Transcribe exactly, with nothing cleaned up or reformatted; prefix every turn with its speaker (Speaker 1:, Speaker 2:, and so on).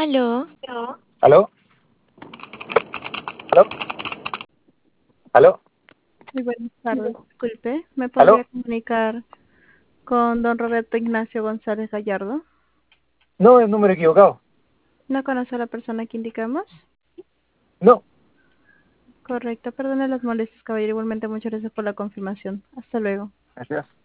Speaker 1: Aló,
Speaker 2: ¿Aló? ¿Aló? ¿Aló?
Speaker 3: Muy buenas tardes, disculpe. ¿Me podría
Speaker 2: ¿Aló?
Speaker 3: comunicar con don Roberto Ignacio González Gallardo?
Speaker 2: No, es número equivocado.
Speaker 3: ¿No conoce a la persona que indicamos?
Speaker 2: No,
Speaker 3: Correcto, perdone las molestias, caballero. Igualmente, muchas gracias por la confirmación. Hasta luego.
Speaker 2: gracias.